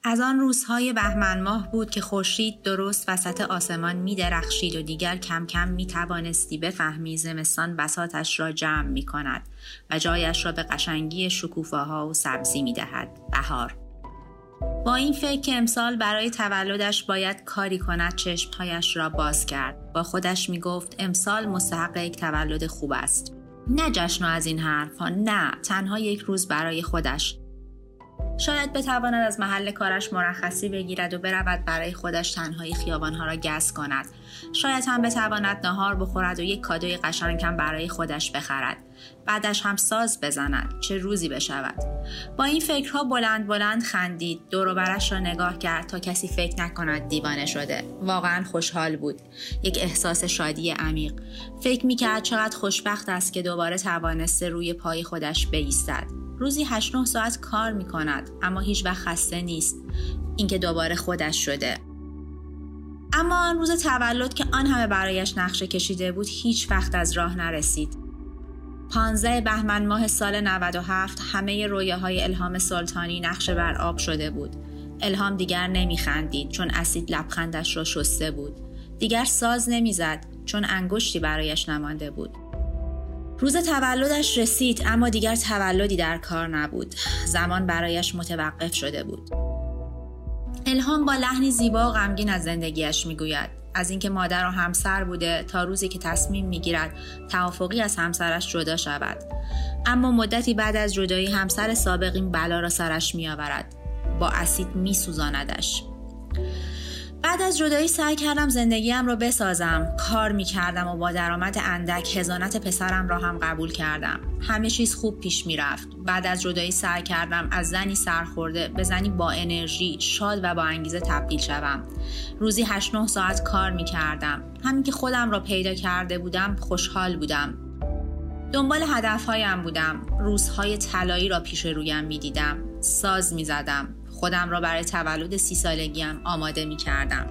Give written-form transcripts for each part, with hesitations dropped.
از آن روزهای بهمن ماه بود که خورشید درست وسط آسمان می درخشید و دیگر کم کم می توانستی بفهمی زمستان بساطش را جمع می کند و جایش را به قشنگی شکوفه‌ها و سبزی می دهد. بهار. با این فکر که امسال برای تولدش باید کاری کند چشمهایش را باز کرد. با خودش می گفت امسال مستحق یک تولد خوب است. نه جشن از این حرفها، نه، تنها یک روز برای خودش. شاید بتواند از محل کارش مرخصی بگیرد و برود برای خودش تنهایی خیابانها را گز کند. شاید هم بتواند نهار بخورد و یک کادوی قشنگم برای خودش بخرد. بعدش هم ساز بزند. چه روزی بشود. با این فکرها بلند بلند خندید. دور و برش را نگاه کرد تا کسی فکر نکند دیوانه شده. واقعا خوشحال بود. یک احساس شادی عمیق. فکر می‌کرد چقدر خوشبخت است که دوباره توانسته روی پای خودش بایستد. روزی 8-9 ساعت کار می‌کند، اما هیچ وقت خسته نیست. اینکه دوباره خودش شده. اما آن روز تولد که آن همه برایش نقشه کشیده بود هیچ وقت از راه نرسید. 15 بهمن ماه سال 97 همه رویاهای الهام سلطانی نقشه بر آب شده بود. الهام دیگر نمی‌خندید چون اسید لبخندش را شسته بود. دیگر ساز نمی‌زد چون انگشتی برایش نمانده بود. روز تولدش رسید اما دیگر تولدی در کار نبود. زمان برایش متوقف شده بود. الهام با لحنی زیبا و غمگین از زندگیش میگوید. از اینکه مادر و همسر بوده تا روزی که تصمیم میگیرد توافقی از همسرش جدا شود. اما مدتی بعد از جدایی همسر سابق این بلا را سرش میآورد. با اسید میسوزاندش. بعد از جدایی سعی کردم زندگیم رو بسازم. کار میکردم و با درآمد اندک حضانت پسرم را هم قبول کردم. همه چیز خوب پیش میرفت. بعد از جدایی سعی کردم از زنی سرخورده به زنی با انرژی، شاد و با انگیزه تبدیل شوم. روزی 8-9 ساعت کار میکردم. همین که خودم را پیدا کرده بودم خوشحال بودم. دنبال هدفهایم بودم. روزهای طلایی را پیش رویم میدیدم. ساز میزدم. خودم را برای تولد 30 سالگیم آماده می کردم.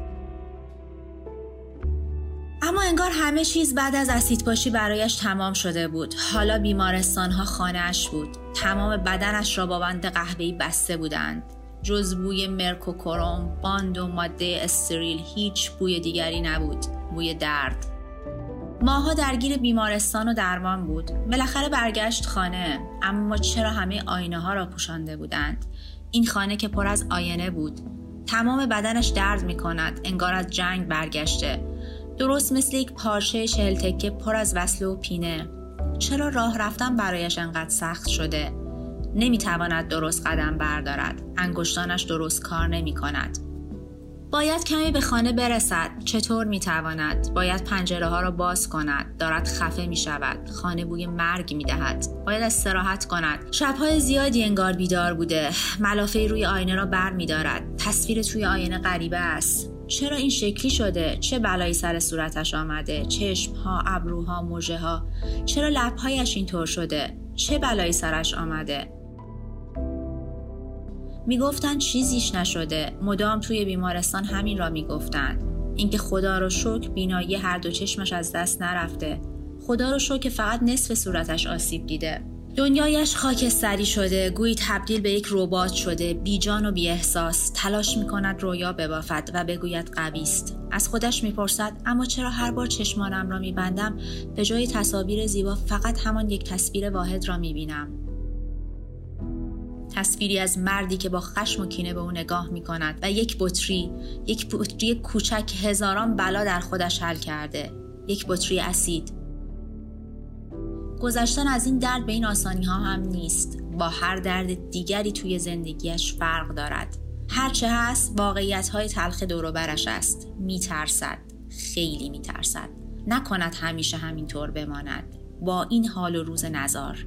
اما انگار همه چیز بعد از اسیدپاشی برایش تمام شده بود. حالا بیمارستانها خانه‌اش بود. تمام بدنش را با بند قهوه‌ای بسته بودند. جز بوی مرکوکروم، باند و ماده استریل هیچ بوی دیگری نبود. بوی درد. ماها درگیر بیمارستان و درمان بود. بالاخره برگشت خانه. اما چرا همه آینه ها را پوشانده بودند؟ این خانه که پر از آینه بود. تمام بدنش درد می کند. انگار از جنگ برگشته. درست مثل یک پارچه 40 تکه پر از وصله و پینه. چرا راه رفتن برایش انقدر سخت شده؟ نمی تواند درست قدم بردارد. انگشتانش درست کار نمی کند. باید کمی به خانه برسد. چطور می تواند؟ باید پنجره ها را باز کند. دارد خفه می شود. خانه بوی مرگ می دهد. باید استراحت کند. شبهای زیادی انگار بیدار بوده. ملافه روی آینه را بر می دارد. تصویر توی آینه غریبه است. چرا این شکلی شده؟ چه بلایی سر صورتش آمده؟ چشمها، ابروها، مژه ها. چرا لبهایش اینطور شده؟ چه بلایی سرش آمده؟ میگفتن چیزیش نشده. مدام توی بیمارستان همین را میگفتند. اینکه خدا رو شکر بینایی هر دو چشمش از دست نرفته. خدا رو شکر که فقط نصف صورتش آسیب دیده. دنیایش خاکستری شده. گویی تبدیل به یک ربات شده. بیجان و بی احساس. تلاش میکند رویا ببافد و بگوید قوی است. از خودش میپرسد اما چرا هر بار چشمانم را میبندم به جای تصاویر زیبا فقط همان یک تصویر واحد را میبینم؟ تصویری از مردی که با خشم و کینه به او نگاه می کند و یک بطری کوچک هزاران بلا در خودش حل کرده. یک بطری اسید. گذشتن از این درد به این آسانی ها هم نیست. با هر درد دیگری توی زندگیش فرق دارد. هرچه هست واقعیت های تلخ دور و برش است. می ترسد. خیلی می ترسد. نکند همیشه همینطور بماند. با این حال و روز نزار.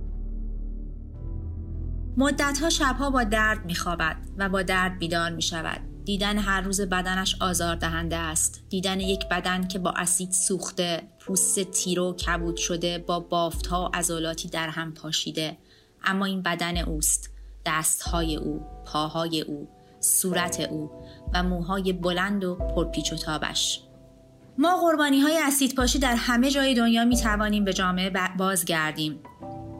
مدتها شبها با درد میخوابد و با درد بیدار میشود. دیدن هر روز بدنش آزاردهنده است. دیدن یک بدن که با اسید سوخته، پوست تیره و کبود شده، با بافتها و عضلاتی در هم پاشیده. اما این بدن اوست. دستهای او، پاهای او، صورت او و موهای بلند و پرپیچ و تابش. ما قربانی‌های اسیدپاشی در همه جای دنیا میتوانیم به جامعه بازگردیم.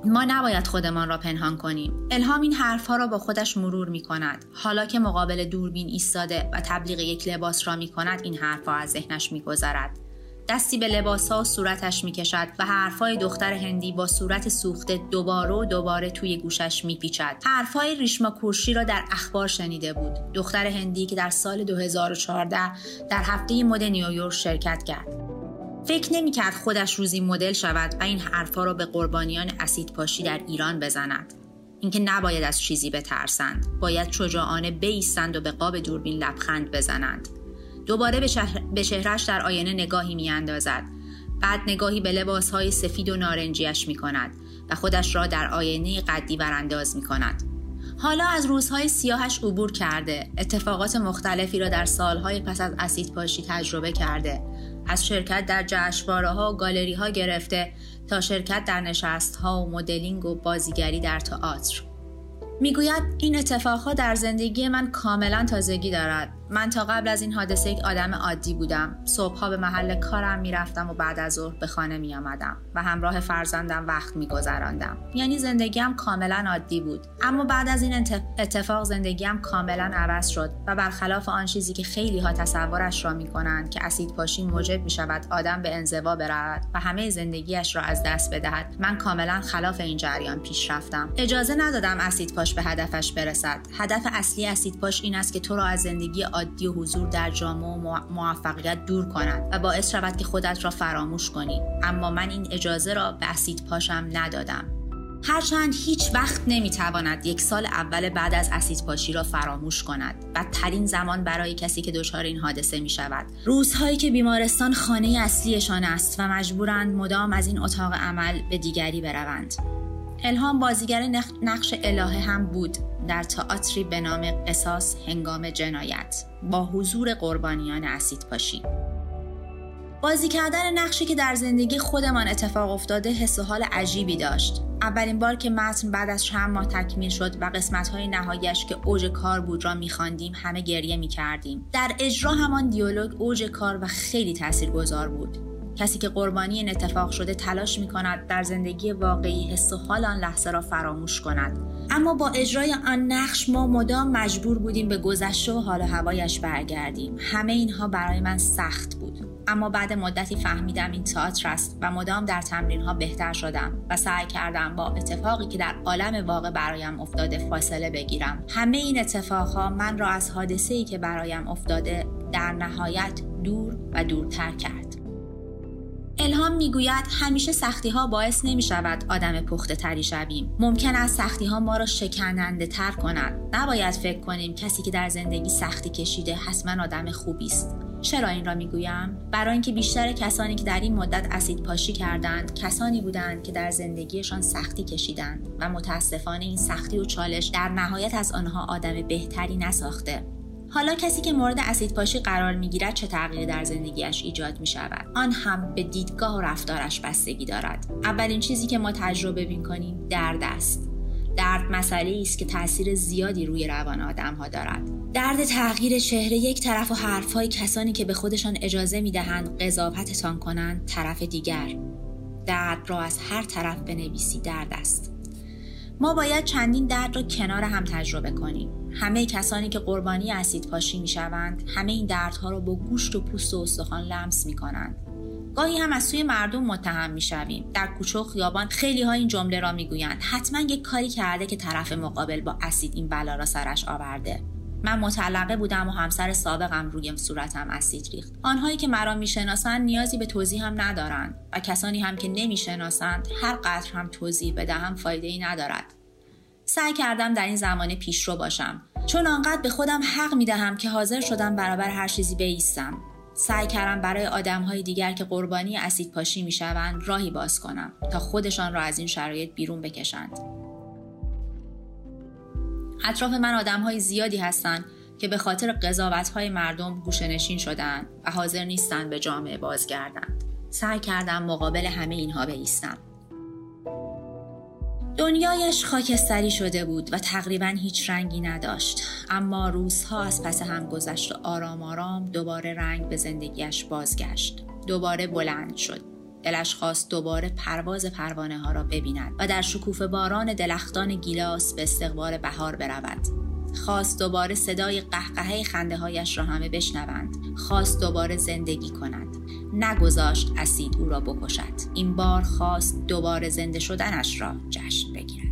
ما نباید خودمان را پنهان کنیم. الهام این حرفها را با خودش مرور می کند. حالا که مقابل دوربین ایستاده و تبلیغ یک لباس را می کند، این حرفها از ذهنش می گذرد. دستی به لباسها و صورتش می کشد و حرفهای دختر هندی با صورت سوخته دوباره و دوباره توی گوشش می پیچد. حرفهای ریشما کورشی را در اخبار شنیده بود. دختر هندی که در سال 2014 در هفته مد نیویورک شرکت کرد. فکر نمی‌کرد خودش روزی مدل شود و این حرفا را به قربانیان اسیدپاشی در ایران بزند. اینکه نباید از چیزی بترسند، باید شجاعانه بایستند و به قاب دوربین لبخند بزنند. دوباره به چهره‌اش در آینه نگاهی می‌اندازد. بعد نگاهی به لباس‌های سفید و نارنجیش می‌کند و خودش را در آینه قدی برانداز می‌کند. حالا از روزهای سیاهش عبور کرده، اتفاقات مختلفی را در سالهای پس از اسیدپاشی تجربه کرده. از شرکت در جشنواره‌ها و گالری‌ها گرفته تا شرکت در نشست‌ها و مدلینگ و بازیگری در تئاتر. میگوید این اتفاقها در زندگی من کاملا تازگی دارد. من تا قبل از این حادثه یک آدم عادی بودم. صبحها به محل کارم میرفتم و بعد از ظهر به خانه میآمدم و همراه فرزندم وقت میگذراندم. یعنی زندگیم کاملا عادی بود. اما بعد از این اتفاق زندگیم کاملا عوض شد و برخلاف آن چیزی که خیلی ها تصورش را میکنند که اسیدپاشی موجب میشود آدم به انزوا برود و همه زندگیش را از دست بدهد، من کاملا خلاف این جریان پیش رفتم. اجازه ندادم اسیدپاش به هدفش برسد. هدف اصلی اسیدپاش این است که تو را از زندگی عادی و حضور در جامعه و موفقیت دور کند و باعث شود که خودت را فراموش کنی. اما من این اجازه را به اسیدپاشم ندادم. هرچند هیچ وقت نمیتواند یک سال اول بعد از اسیدپاشی را فراموش کند. بدترین زمان برای کسی که دچار این حادثه می شود. روزهایی که بیمارستان خانه اصلیشان است و مجبورند مدام از این اتاق عمل به دیگری بروند. الهام بازیگر نقش الهه هم بود در تئاتری به نام قصاص هنگام جنایت با حضور قربانیان اسیدپاشی. بازی کردن نقشی که در زندگی خودمان اتفاق افتاده حس و حال عجیبی داشت. اولین بار که متن بعد از چند ماه تکمیل شد و قسمت‌های نهاییش که اوج کار بود را می‌خواندیم، همه گریه می‌کردیم. در اجرا همان دیالوگ اوج کار و خیلی تاثیرگذار بود. کسی که قربانی این اتفاق شده تلاش می‌کند در زندگی واقعی حس و حال آن لحظه را فراموش کند. اما با اجرای آن نقش ما مدام مجبور بودیم به گذشته و حال و هوایش برگردیم. همه اینها برای من سخت بود. اما بعد مدتی فهمیدم این تئاتر است و مدام در تمرین‌ها بهتر شدم و سعی کردم با اتفاقی که در عالم واقع برایم افتاده فاصله بگیرم. همه این اتفاقها من را از حادثه‌ای که برایم افتاده در نهایت دور و دورتر کرد. الهام میگوید همیشه سختی‌ها باعث نمی‌شود آدم پخته‌تری شویم. ممکن است سختی‌ها ما را شکننده‌تر کند. نباید فکر کنیم کسی که در زندگی سختی کشیده حتما آدم خوبی است. چرا این را میگویم؟ برای اینکه بیشتر کسانی که در این مدت اسیدپاشی کردند کسانی بودند که در زندگیشان سختی کشیدند و متاسفانه این سختی و چالش در نهایت از آنها آدم بهتری نساخته. حالا کسی که مورد اسیدپاشی قرار میگیرد چه تغییری در زندگیش ایجاد می شود؟ آن هم به دیدگاه و رفتارش بستگی دارد. اولین چیزی که ما تجربه می‌کنیم درد است. درد مسئله‌ای است که تأثیر زیادی روی روان آدم‌ها دارد. درد تغییر چهره یک طرف و حرف‌های کسانی که به خودشان اجازه می‌دهند قضاوتتان کنند طرف دیگر. درد را از هر طرف بنویسی درد است. ما باید چندین درد را کنار هم تجربه کنیم. همه کسانی که قربانی اسیدپاشی میشوند، همه این دردها را با گوشت و پوست و استخوان لمس میکنند. گاهی هم از سوی مردم متهم میشویم. در کوچه و خیابان خیلی ها این جمله را میگویند: حتما یک کاری کرده که طرف مقابل با اسید این بلا را سرش آورده. من مطلقه بودم و همسر سابقم روی صورتم اسید ریخت. آنهایی که مرا میشناسند نیازی به توضیح هم ندارند و کسانی هم که نمیشناسند هر قدر هم توضیح بدهم فایده‌ای ندارد. سعی کردم در این زمانه پیشرو باشم، چون آنقدر به خودم حق میدهم که حاضر شدم برابر هر چیزی بایستم. سعی کردم برای آدم‌های دیگر که قربانی اسیدپاشی میشوند راهی باز کنم تا خودشان را از این شرایط بیرون بکشند. اطراف من آدم‌های زیادی هستند که به خاطر قضاوت‌های مردم گوشه‌نشین شدند و حاضر نیستند به جامعه بازگردند. سعی کردم مقابل همه اینها بایستم. دنیایش خاکستری شده بود و تقریباً هیچ رنگی نداشت، اما روزها از پس هم گذشت و آرام آرام دوباره رنگ به زندگیش بازگشت. دوباره بلند شد. دلش خواست دوباره پرواز پروانه ها را ببیند و در شکوفه باران درختان گیلاس به استقبال بهار برود. خواست دوباره صدای قهقهه خنده هایش را همه بشنوند. خواست دوباره زندگی کند. نگذاشت اسید او را بکشد. این بار خواست دوباره زنده شدنش را جشن بگیرد.